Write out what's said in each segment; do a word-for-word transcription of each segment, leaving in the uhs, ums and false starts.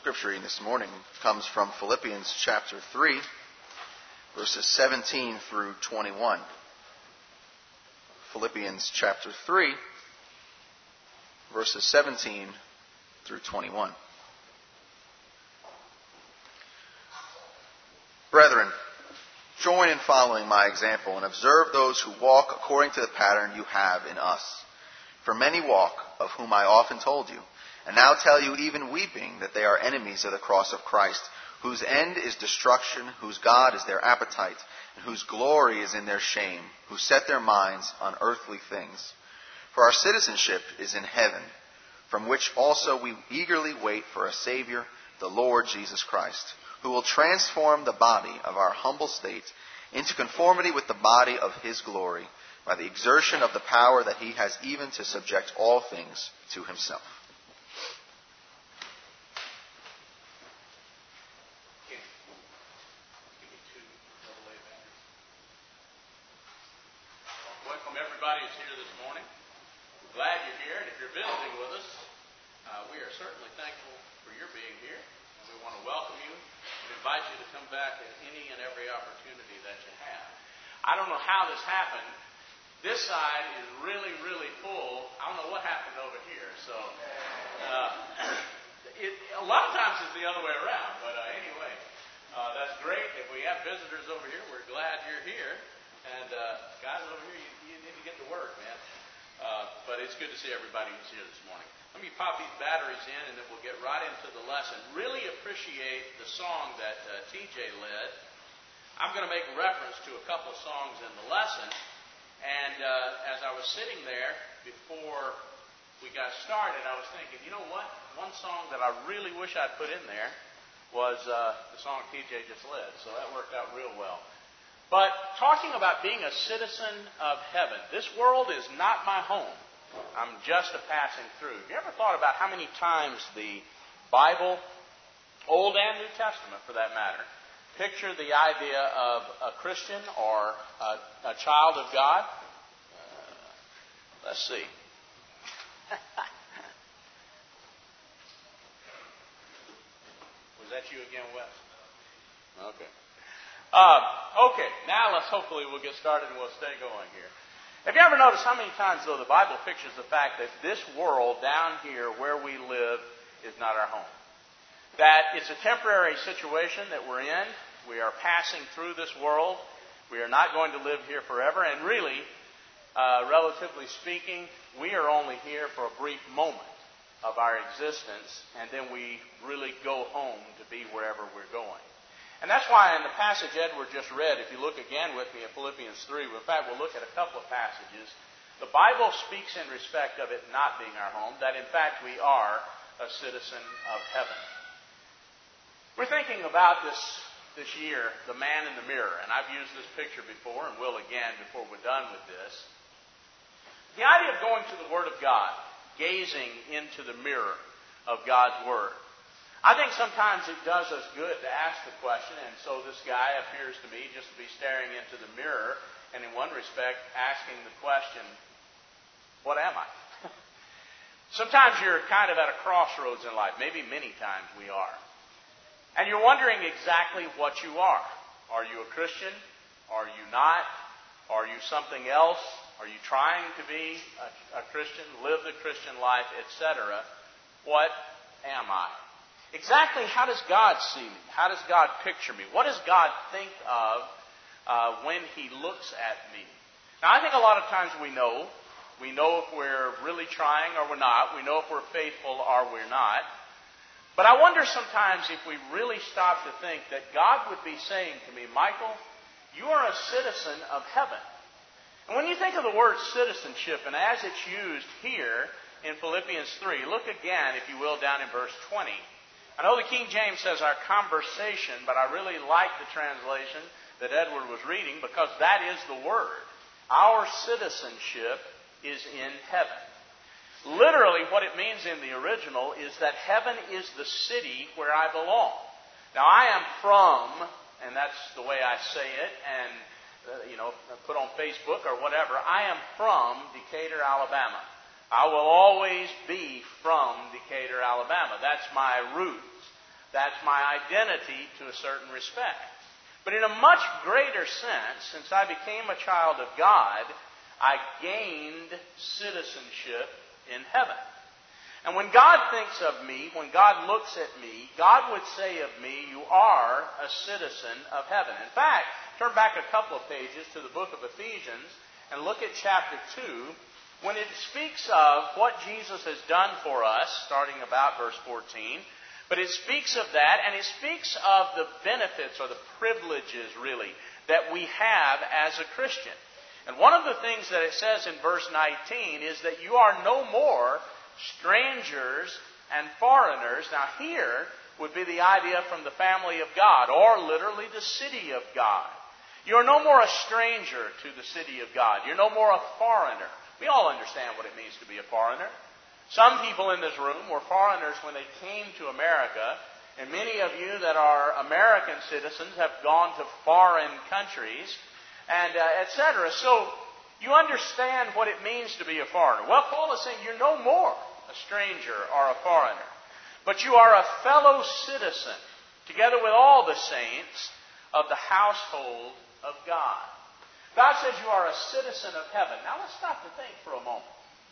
scripture reading this morning comes from Philippians chapter three, verses seventeen through twenty-one. Philippians chapter three, verses seventeen through twenty-one. Brethren, join in following my example and observe those who walk according to the pattern you have in us. For many walk, of whom I often told you, and now tell you even weeping that they are enemies of the cross of Christ, whose end is destruction, whose God is their appetite, and whose glory is in their shame, who set their minds on earthly things. For our citizenship is in heaven, from which also we eagerly wait for a Savior, the Lord Jesus Christ, who will transform the body of our humble state into conformity with the body of His glory, by the exertion of the power that He has even to subject all things to Himself. Welcome everybody who's here this morning. We're glad you're here, and if you're visiting with us, uh, we are certainly thankful for your being here, and we want to welcome you and invite you to come back at any and every opportunity that you have. I don't know how this happened. This side is really, really full. I don't know what happened over here. So, uh, it, a lot of times it's the other way around. But uh, anyway, uh, that's great. If we have visitors over here, we're glad you're here. And uh, guys over here, you, you need to get to work, man. Uh, but it's good to see everybody who's here this morning. Let me pop these batteries in, and then we'll get right into the lesson. Really appreciate the song that uh, T J led. I'm going to make reference to a couple of songs in the lesson. And uh, as I was sitting there before we got started, I was thinking, you know what? One song that I really wish I'd put in there was uh, the song T J just led. So that worked out real well. But talking about being a citizen of heaven, this world is not my home. I'm just a passing through. Have you ever thought about how many times the Bible, Old and New Testament for that matter, picture the idea of a Christian or a, a child of God? Uh, let's see. Was that you again, Wes? Okay. Uh, okay, now let's hopefully we'll get started and we'll stay going here. Have you ever noticed how many times, though, the Bible pictures the fact that this world down here where we live is not our home? That it's a temporary situation that we're in. We are passing through this world. We are not going to live here forever. And really, uh, relatively speaking, we are only here for a brief moment of our existence. And then we really go home to be wherever we're going. And that's why in the passage Edward just read, if you look again with me at Philippians three, in fact, we'll look at a couple of passages. The Bible speaks in respect of it not being our home, that in fact we are a citizen of heaven. We're thinking about this this year, the man in the mirror. And I've used this picture before and will again before we're done with this. The idea of going to the Word of God, gazing into the mirror of God's Word. I think sometimes it does us good to ask the question, and so this guy appears to me just to be staring into the mirror and in one respect asking the question, what am I? Sometimes you're kind of at a crossroads in life. Maybe many times we are. And you're wondering exactly what you are. Are you a Christian? Are you not? Are you something else? Are you trying to be a, a Christian, live the Christian life, et cetera? What am I? Exactly how does God see me? How does God picture me? What does God think of uh, when He looks at me? Now, I think a lot of times we know. We know if we're really trying or we're not. We know if we're faithful or we're not. But I wonder sometimes if we really stop to think that God would be saying to me, Michael, you are a citizen of heaven. And when you think of the word citizenship, and as it's used here in Philippians three, look again, if you will, down in verse twenty. I know the King James says our conversation, but I really like the translation that Edward was reading because that is the word. Our citizenship is in heaven. Literally, what it means in the original is that heaven is the city where I belong. Now, I am from, and that's the way I say it, and, uh, you know, put on Facebook or whatever, I am from Decatur, Alabama. I will always be from Decatur, Alabama. That's my roots. That's my identity to a certain respect. But in a much greater sense, since I became a child of God, I gained citizenship in heaven. And when God thinks of me, when God looks at me, God would say of me, you are a citizen of heaven. In fact, turn back a couple of pages to the book of Ephesians and look at chapter two, when it speaks of what Jesus has done for us, starting about verse fourteen. But it speaks of that, and it speaks of the benefits or the privileges, really, that we have as a Christian. And one of the things that it says in verse nineteen is that you are no more strangers and foreigners. Now here would be the idea from the family of God, or literally the city of God. You're no more a stranger to the city of God. You're no more a foreigner. We all understand what it means to be a foreigner. Some people in this room were foreigners when they came to America, and many of you that are American citizens have gone to foreign countries, and uh, et cetera. So you understand what it means to be a foreigner. Well, Paul is saying you're no more a stranger or a foreigner, but you are a fellow citizen, together with all the saints, of the household of God. God says you are a citizen of heaven. Now let's stop to think for a moment.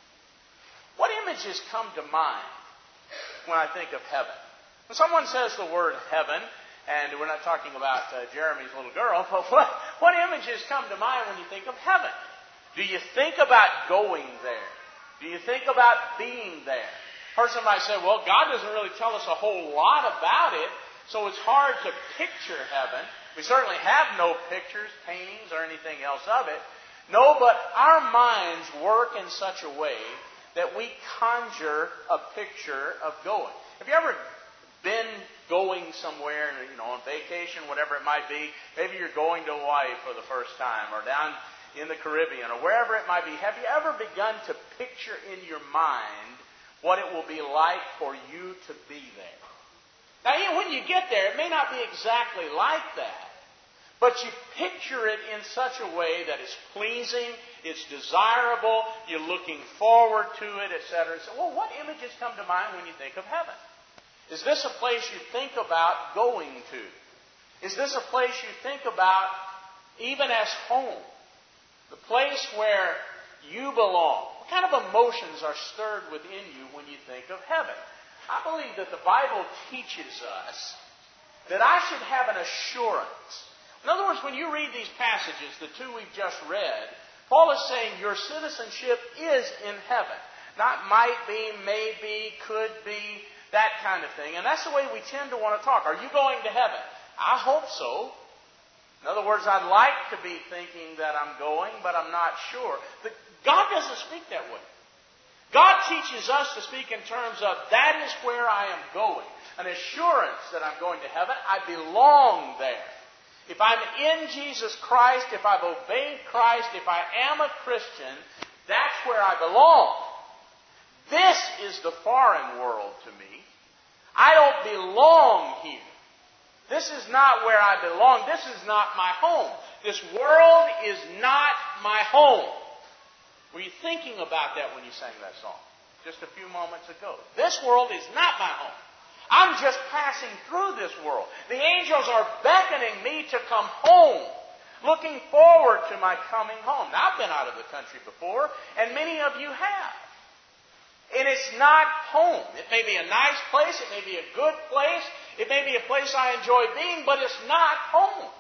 What images come to mind when I think of heaven? When someone says the word heaven, and we're not talking about uh, Jeremy's little girl, but what, what images come to mind when you think of heaven? Do you think about going there? Do you think about being there? A person might say, well, God doesn't really tell us a whole lot about it, so it's hard to picture heaven. We certainly have no pictures, paintings, or anything else of it. No, but our minds work in such a way that we conjure a picture of going. Have you ever been going somewhere, you know, on vacation, whatever it might be? Maybe you're going to Hawaii for the first time, or down in the Caribbean, or wherever it might be. Have you ever begun to picture in your mind what it will be like for you to be there? Now, when you get there, it may not be exactly like that, but you picture it in such a way that it's pleasing, it's desirable, you're looking forward to it, et cetera. So, well, what images come to mind when you think of heaven? Is this a place you think about going to? Is this a place you think about even as home? The place where you belong. What kind of emotions are stirred within you when you think of heaven? I believe that the Bible teaches us that I should have an assurance. In other words, when you read these passages, the two we've just read, Paul is saying your citizenship is in heaven. Not might be, maybe, could be, that kind of thing. And that's the way we tend to want to talk. Are you going to heaven? I hope so. In other words, I'd like to be thinking that I'm going, but I'm not sure. But God doesn't speak that way. God teaches us to speak in terms of that is where I am going. An assurance that I'm going to heaven. I belong there. If I'm in Jesus Christ, if I've obeyed Christ, if I am a Christian, that's where I belong. This is the foreign world to me. I don't belong here. This is not where I belong. This is not my home. This world is not my home. Were you thinking about that when you sang that song just a few moments ago? This world is not my home. I'm just passing through this world. The angels are beckoning me to come home, looking forward to my coming home. Now, I've been out of the country before, and many of you have. And it's not home. It may be a nice place. It may be a good place. It may be a place I enjoy being, but it's not home.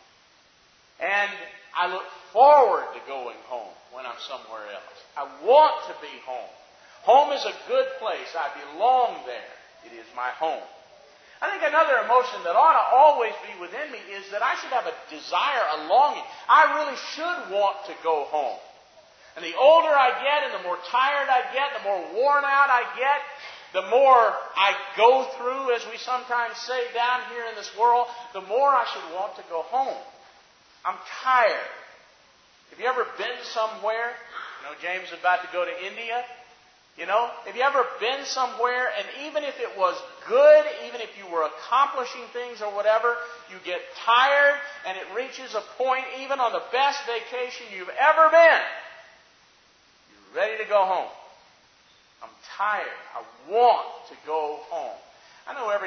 And I look forward to going home when I'm somewhere else. I want to be home. Home is a good place. I belong there. It is my home. I think another emotion that ought to always be within me is that I should have a desire, a longing. I really should want to go home. And the older I get and the more tired I get, the more worn out I get, the more I go through, as we sometimes say down here in this world, the more I should want to go home. I'm tired. Have you ever been somewhere? You know, James is about to go to India. You know, have you ever been somewhere and even if it was good, even if you were accomplishing things or whatever, you get tired and it reaches a point, even on the best vacation you've ever been, you're ready to go home. I'm tired. I want to go home. I know every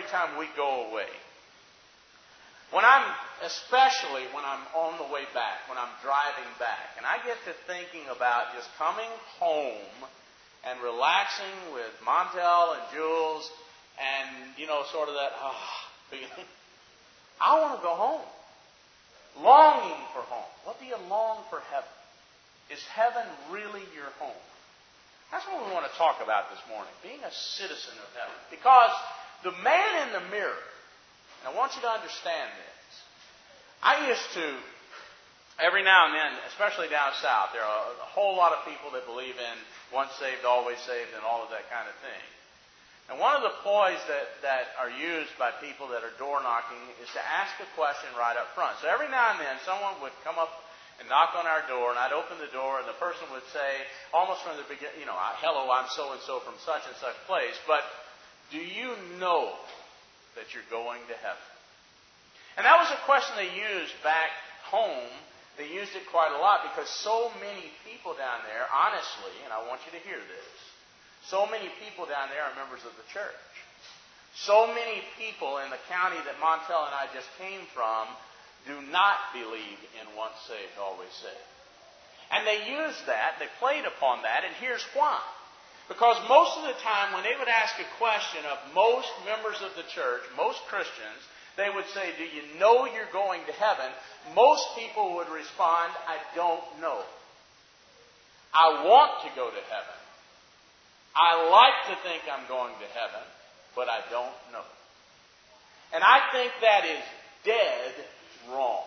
time we go away. When I'm, especially when I'm on the way back, when I'm driving back, and I get to thinking about just coming home and relaxing with Montel and Jules and, you know, sort of that, ah, feeling. I want to go home. Longing for home. What do you long for heaven? Is heaven really your home? That's what we want to talk about this morning. Being a citizen of heaven. Because the man in the mirror, and I want you to understand this. I used to, every now and then, especially down south, there are a whole lot of people that believe in once saved, always saved, and all of that kind of thing. And one of the ploys that, that are used by people that are door knocking is to ask a question right up front. So every now and then, someone would come up and knock on our door, and I'd open the door, and the person would say, almost from the beginning, you know, hello, I'm so-and-so from such and such place, but do you know that you're going to heaven? And that was a question they used back home. They used it quite a lot because so many people down there, honestly, and I want you to hear this, so many people down there are members of the church. So many people in the county that Montel and I just came from do not believe in once saved, always saved. And they used that, they played upon that, and here's why. Because most of the time when they would ask a question of most members of the church, most Christians, they would say, do you know you're going to heaven? Most people would respond, I don't know. I want to go to heaven. I like to think I'm going to heaven, but I don't know. And I think that is dead wrong.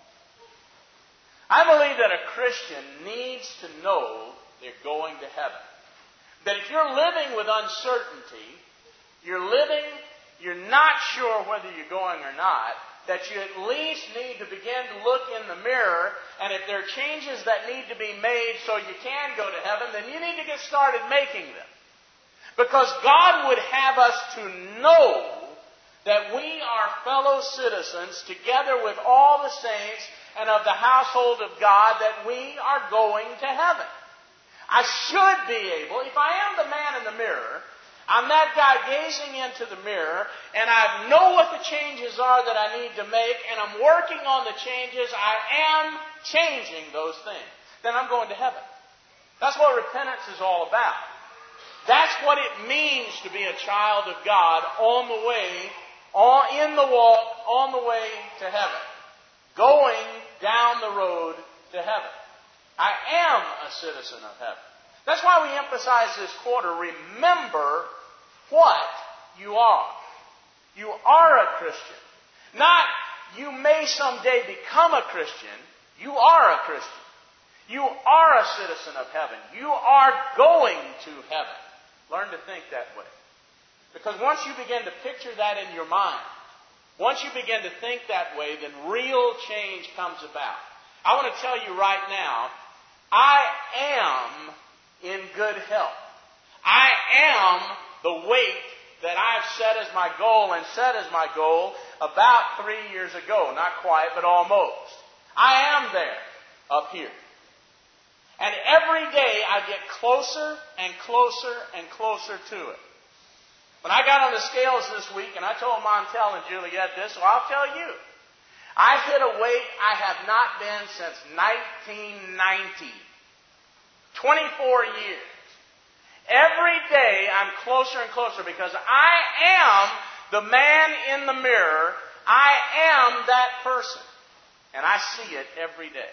I believe that a Christian needs to know they're going to heaven. That if you're living with uncertainty, you're living, you're not sure whether you're going or not, that you at least need to begin to look in the mirror, and if there are changes that need to be made so you can go to heaven, then you need to get started making them. Because God would have us to know that we are fellow citizens together with all the saints and of the household of God, that we are going to heaven. I should be able, if I am the man in the mirror, I'm that guy gazing into the mirror, and I know what the changes are that I need to make, and I'm working on the changes. I am changing those things. Then I'm going to heaven. That's what repentance is all about. That's what it means to be a child of God on the way, on, in the walk, on the way to heaven. Going down the road to heaven. I am a citizen of heaven. That's why we emphasize this quarter, remember what you are. You are a Christian. Not you may someday become a Christian. You are a Christian. You are a citizen of heaven. You are going to heaven. Learn to think that way. Because once you begin to picture that in your mind, once you begin to think that way, then real change comes about. I want to tell you right now, I am in good health. I am the weight that I've set as my goal and set as my goal about three years ago. Not quite, but almost. I am there, up here. And every day I get closer and closer and closer to it. When I got on the scales this week, and I told Montel and Juliet this, so I'll tell you. I hit a weight I have not been since nineteen ninety. twenty-four years. Every day I'm closer and closer because I am the man in the mirror. I am that person. And I see it every day.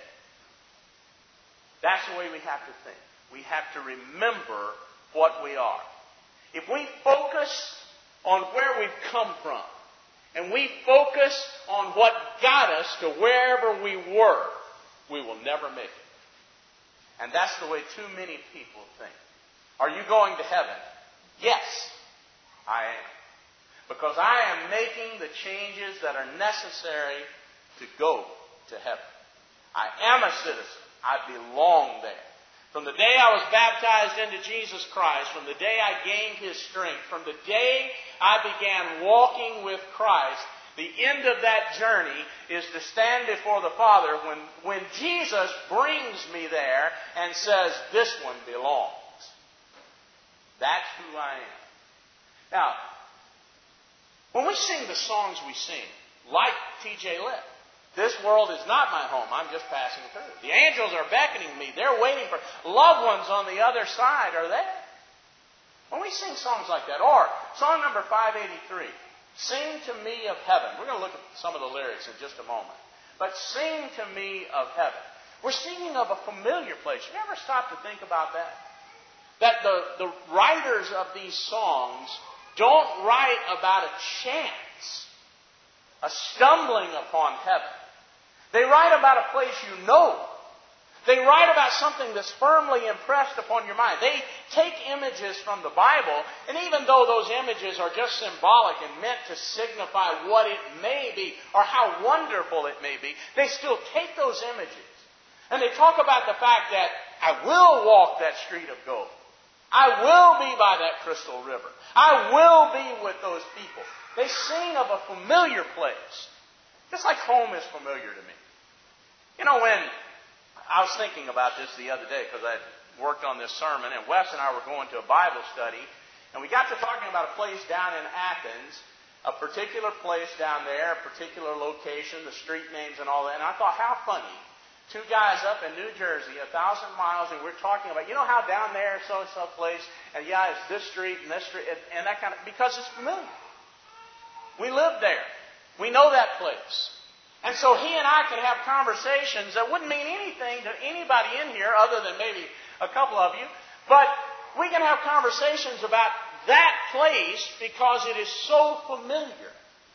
That's the way we have to think. We have to remember what we are. If we focus on where we've come from, and we focus on what got us to wherever we were, we will never make it. And that's the way too many people think. Are you going to heaven? Yes, I am. Because I am making the changes that are necessary to go to heaven. I am a citizen. I belong there. From the day I was baptized into Jesus Christ, from the day I gained His strength, from the day I began walking with Christ, the end of that journey is to stand before the Father when, when Jesus brings me there and says, this one belongs. That's who I am. Now, When we sing the songs we sing, like T J Lipp, this world is not my home, I'm just passing through. The angels are beckoning me, they're waiting for loved ones on the other side are there. When we sing songs like that, or song number five eighty-three, Sing to Me of Heaven. We're going to look at some of the lyrics in just a moment. But sing to me of heaven. We're singing of a familiar place. You ever stop to think about that? That the, the writers of these songs don't write about a chance, a stumbling upon heaven. They write about a place you know. They write about something that's firmly impressed upon your mind. They take images from the Bible, and even though those images are just symbolic and meant to signify what it may be or how wonderful it may be, they still take those images and they talk about the fact that I will walk that street of gold. I will be by that crystal river. I will be with those people. They sing of a familiar place, just like home is familiar to me. You know, when I was thinking about this the other day because I worked on this sermon, and Wes and I were going to a Bible study, and we got to talking about a place down in Athens, a particular place down there, a particular location, the street names and all that, and I thought, how funny. Two guys up in New Jersey, a thousand miles, and we're talking about, you know how down there, so-and-so place, and yeah, it's this street and this street, and, and that kind of, because it's familiar. We live there. We know that place. And so he and I can have conversations that wouldn't mean anything to anybody in here other than maybe a couple of you. But we can have conversations about that place because it is so familiar.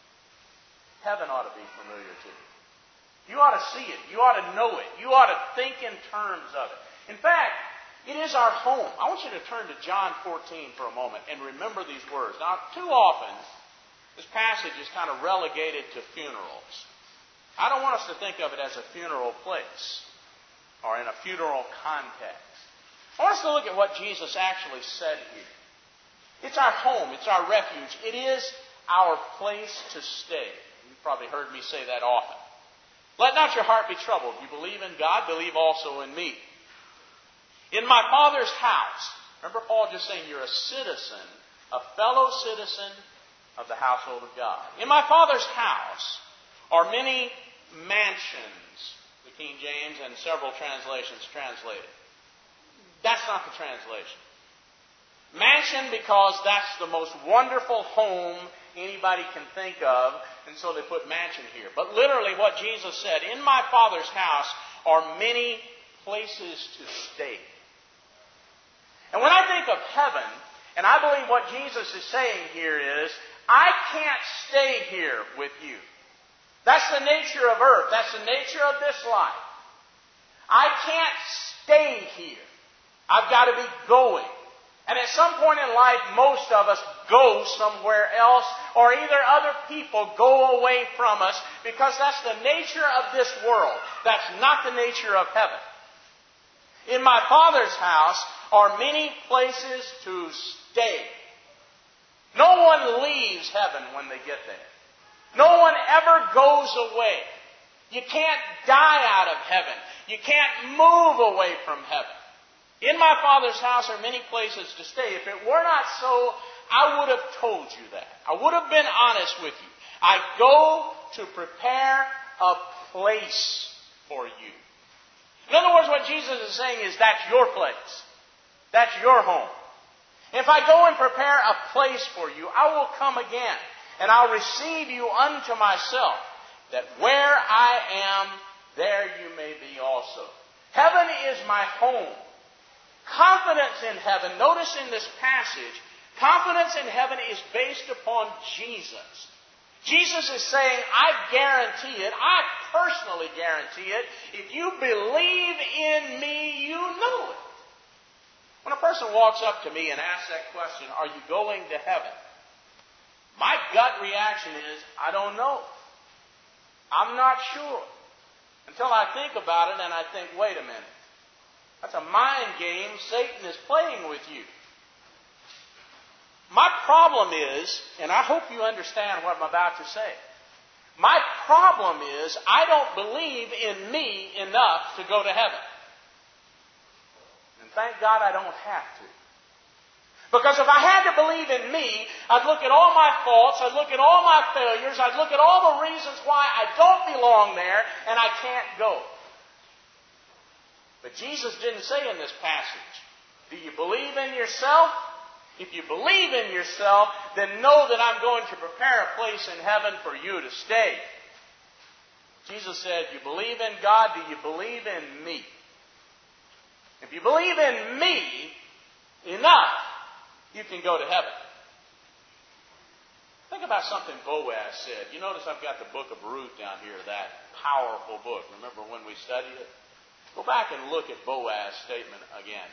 Heaven ought to be familiar to you. You ought to see it. You ought to know it. You ought to think in terms of it. In fact, it is our home. I want you to turn to John fourteen for a moment and remember these words. Now, too often, this passage is kind of relegated to funerals. I don't want us to think of it as a funeral place or in a funeral context. I want us to look at what Jesus actually said here. It's our home. It's our refuge. It is our place to stay. You've probably heard me say that often. Let not your heart be troubled. You believe in God, believe also in me. In my Father's house, remember Paul just saying you're a citizen, a fellow citizen of the household of God. In my Father's house are many mansions, the King James and several translations translate it. That's not the translation. Mansion because that's the most wonderful home anybody can think of, and so they put mansion here. But literally what Jesus said, in my Father's house are many places to stay. And when I think of heaven, and I believe what Jesus is saying here is, I can't stay here with you. That's the nature of earth. That's the nature of this life. I can't stay here. I've got to be going. And at some point in life, most of us go somewhere else, or either other people go away from us, because that's the nature of this world. That's not the nature of heaven. In my Father's house are many places to stay. No one leaves heaven when they get there. No one ever goes away. You can't die out of heaven. You can't move away from heaven. In my Father's house are many places to stay. If it were not so, I would have told you that. I would have been honest with you. I go to prepare a place for you. In other words, what Jesus is saying is that's your place. That's your home. If I go and prepare a place for you, I will come again, and I'll receive you unto myself, that where I am, there you may be also. Heaven is my home. Confidence in heaven, notice in this passage, confidence in heaven is based upon Jesus. Jesus is saying, I guarantee it, I personally guarantee it, if you believe in me, you know it. When a person walks up to me and asks that question, are you going to heaven? My gut reaction is, I don't know. I'm not sure. Until I think about it and I think, wait a minute. That's a mind game Satan is playing with you. My problem is, and I hope you understand what I'm about to say, my problem is I don't believe in me enough to go to heaven. And thank God I don't have to. Because if I had to believe in me, I'd look at all my faults, I'd look at all my failures, I'd look at all the reasons why I don't belong there and I can't go. But Jesus didn't say in this passage, do you believe in yourself? If you believe in yourself, then know that I'm going to prepare a place in heaven for you to stay. Jesus said, you believe in God, do you believe in me? If you believe in me enough, you can go to heaven. Think about something Boaz said. You notice I've got the book of Ruth down here, that powerful book. Remember when we studied it? Go back and look at Boaz's statement again.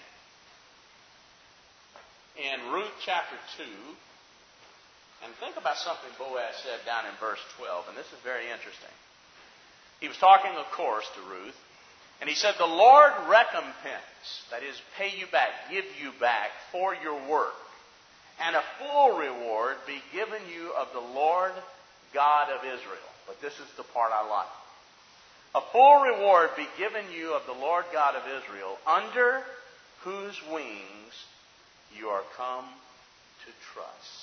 In Ruth chapter two, and think about something Boaz said down in verse twelve, and this is very interesting. He was talking, of course, to Ruth, and he said, the Lord recompense, that is, pay you back, give you back for your work, and a full reward be given you of the Lord God of Israel. But this is the part I like. A full reward be given you of the Lord God of Israel, under whose wings you are come to trust.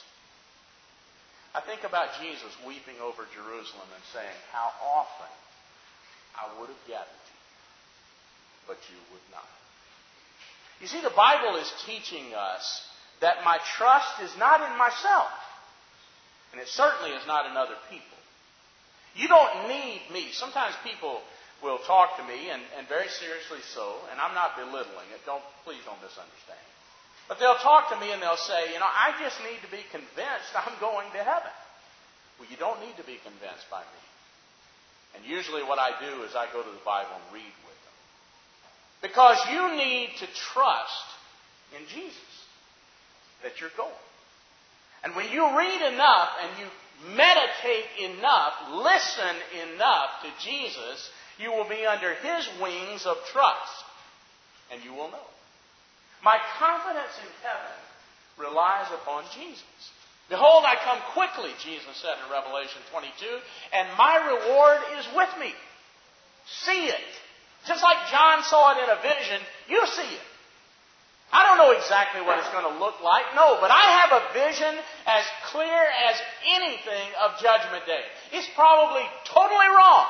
I think about Jesus weeping over Jerusalem and saying, how often I would have gathered you, but you would not. You see, the Bible is teaching us that my trust is not in myself, and it certainly is not in other people. You don't need me. Sometimes people will talk to me, and, and very seriously so, and I'm not belittling it. Don't, please don't misunderstand. But they'll talk to me and they'll say, you know, I just need to be convinced I'm going to heaven. Well, you don't need to be convinced by me. And usually what I do is I go to the Bible and read with them. Because you need to trust in Jesus that you're going. And when you read enough and you meditate enough, listen enough to Jesus, you will be under His wings of trust. And you will know. My confidence in heaven relies upon Jesus. Behold, I come quickly, Jesus said in Revelation twenty-two, and my reward is with me. See it. Just like John saw it in a vision, you see it. I don't know exactly what it's going to look like, no, but I have a vision as clear as anything of Judgment Day. It's probably totally wrong,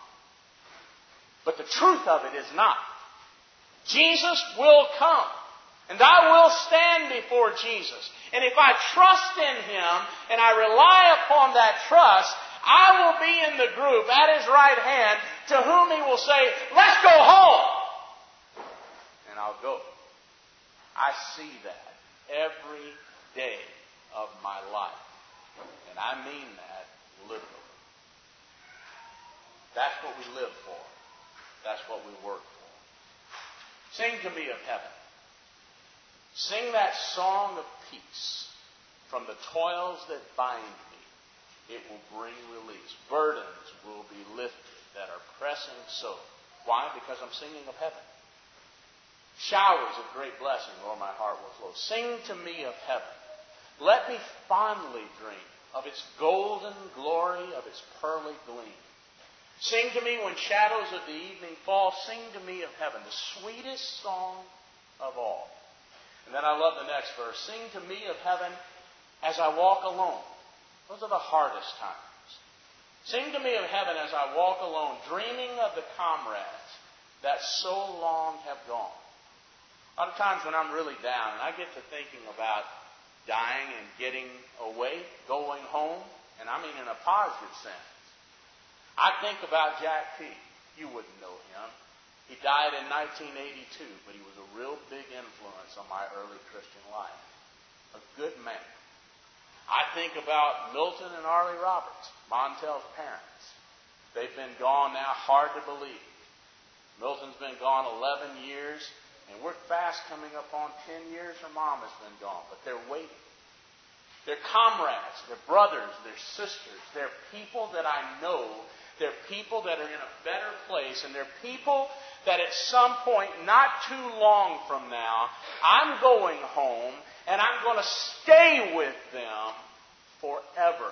but the truth of it is not. Jesus will come, and I will stand before Jesus. And if I trust in Him, and I rely upon that trust, I will be in the group at His right hand, to whom He will say, let's go home. And I'll go. I see that every day of my life. And I mean that literally. That's what we live for. That's what we work for. Sing to me of heaven. Sing that song of peace. From the toils that bind me, it will bring release. Burdens will be lifted that are pressing so. Why? Because I'm singing of heaven. Showers of great blessing o'er my heart will flow. Sing to me of heaven. Let me fondly dream of its golden glory, of its pearly gleam. Sing to me when shadows of the evening fall. Sing to me of heaven, the sweetest song of all. And then I love the next verse. Sing to me of heaven as I walk alone. Those are the hardest times. Sing to me of heaven as I walk alone, dreaming of the comrades that so long have gone. A lot of times when I'm really down and I get to thinking about dying and getting away, going home, and I mean in a positive sense, I think about Jack P. You wouldn't know him. He died in nineteen eighty-two, but he was a real big influence on my early Christian life. A good man. I think about Milton and Arlie Roberts, Montel's parents. They've been gone now, hard to believe. Milton's been gone eleven years. And we're fast coming up on ten years. Her mom has been gone, but they're waiting. They're comrades, they're brothers, they're sisters. They're people that I know. They're people that are in a better place. And they're people that at some point, not too long from now, I'm going home and I'm going to stay with them forever.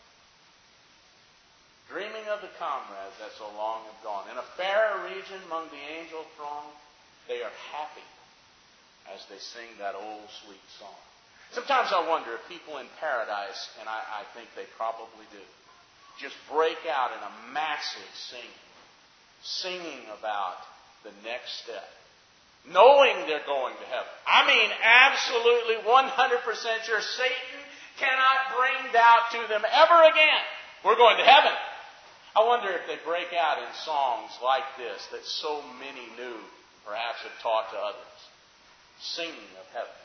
Dreaming of the comrades that so long have gone. In a fair region among the angel throng, they are happy as they sing that old sweet song. Sometimes I wonder if people in paradise, and I, I think they probably do, just break out in a massive singing, singing about the next step, knowing they're going to heaven. I mean, absolutely one hundred percent sure Satan cannot bring doubt to them ever again. We're going to heaven. I wonder if they break out in songs like this that so many knew, perhaps have taught to others. Singing of heaven.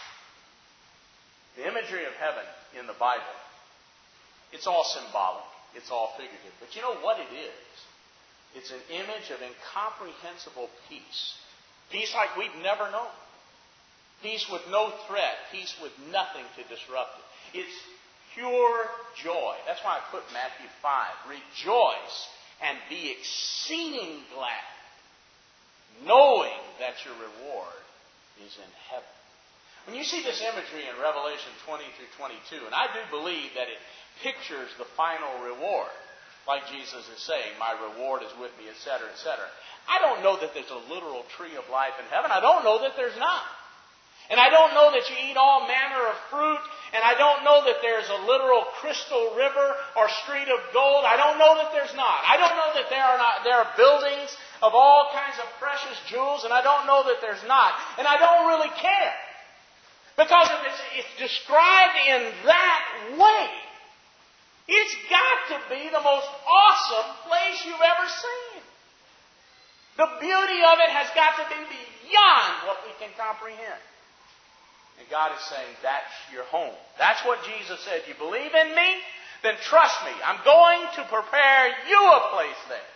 The imagery of heaven in the Bible, it's all symbolic. It's all figurative. But you know what it is? It's an image of incomprehensible peace. Peace like we've never known. Peace with no threat. Peace with nothing to disrupt it. It's pure joy. That's why I put Matthew five. Rejoice and be exceeding glad, knowing that your reward is in heaven. When you see this imagery in Revelation twenty through twenty-two, and I do believe that it pictures the final reward, like Jesus is saying, my reward is with me, et cetera, et cetera. I don't know that there's a literal tree of life in heaven. I don't know that there's not. And I don't know that you eat all manner of fruit. And I don't know that there's a literal crystal river or street of gold. I don't know that there's not. I don't know that there are not there are buildings of all kinds of precious jewels. And I don't know that there's not. And I don't really care. Because if it's, it's described in that way, it's got to be the most awesome place you've ever seen. The beauty of it has got to be beyond what we can comprehend. And God is saying, that's your home. That's what Jesus said. You believe in me? Then trust me. I'm going to prepare you a place there.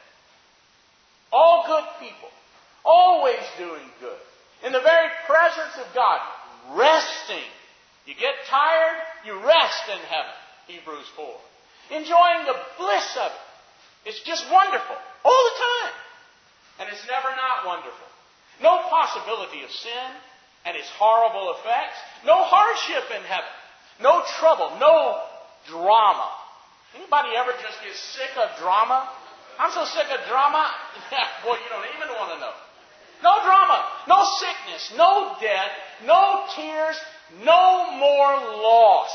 All good people. Always doing good. In the very presence of God. Resting. You get tired, you rest in heaven. Hebrews four. Enjoying the bliss of it. It's just wonderful. All the time. And it's never not wonderful. No possibility of sin and its horrible effects. No hardship in heaven. No trouble. No drama. Anybody ever just get sick of drama? I'm so sick of drama. Boy, you don't even want to know. No drama. No sickness. No death. No tears. No more loss.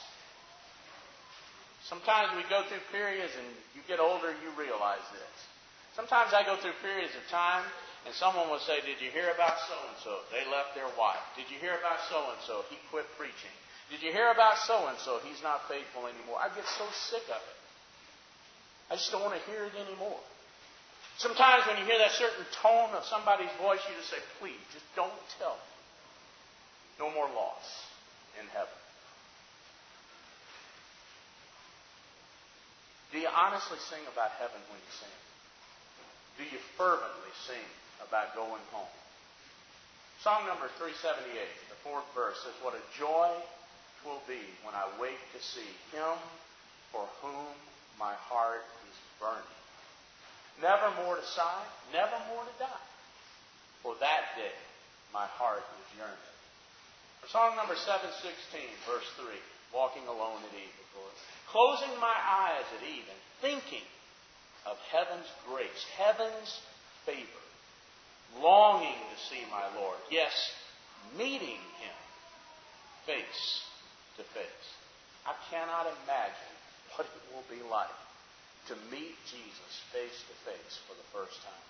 Sometimes we go through periods, and you get older, you realize this. Sometimes I go through periods of time, and someone will say, did you hear about so-and-so? They left their wife. Did you hear about so-and-so? He quit preaching. Did you hear about so-and-so? He's not faithful anymore. I get so sick of it. I just don't want to hear it anymore. Sometimes when you hear that certain tone of somebody's voice, you just say, please, just don't tell me. No more loss in heaven. Do you honestly sing about heaven when you sing? Do you fervently sing about going home? Song number three seventy-eight, the fourth verse, says, what a joy 'twill be when I wake to see Him for whom my heart is burning. Never more to sigh, never more to die. For that day my heart is yearning. For song number seven sixteen, verse three, walking alone at eve, of course. Closing my eyes at eve and thinking of heaven's grace, heaven's favor, longing to see my Lord. Yes, meeting Him face to face. I cannot imagine what it will be like to meet Jesus face to face for the first time.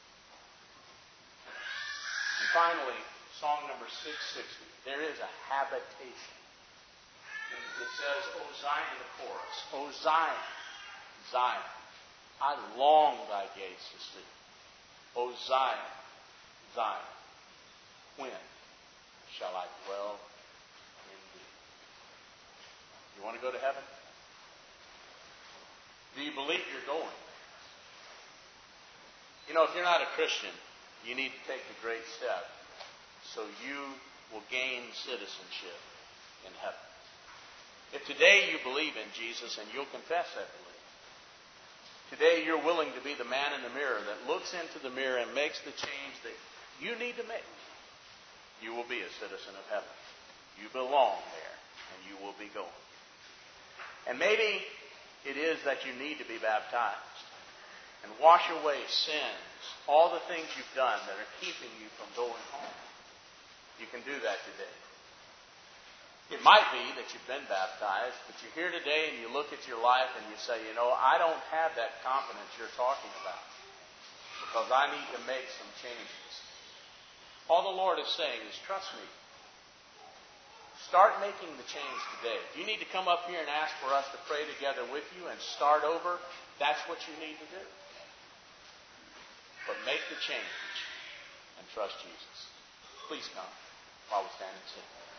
And finally, song number six sixty. There is a habitation. It says, O Zion, the chorus. O Zion, Zion, I long thy gates to see. O Zion, Zion, when shall I dwell in thee? You want to go to heaven? Do you believe you're going? You know, if you're not a Christian, you need to take the great step so you will gain citizenship in heaven. If today you believe in Jesus and you'll confess that belief, today you're willing to be the man in the mirror that looks into the mirror and makes the change that you need to make, you will be a citizen of heaven. You belong there, and you will be going. And maybe it is that you need to be baptized and wash away sins, all the things you've done that are keeping you from going home. You can do that today. It might be that you've been baptized, but you're here today and you look at your life and you say, you know, I don't have that confidence you're talking about because I need to make some changes. All the Lord is saying is, trust me. Start making the change today. If you need to come up here and ask for us to pray together with you and start over, that's what you need to do. But make the change and trust Jesus. Please come while we stand and sing.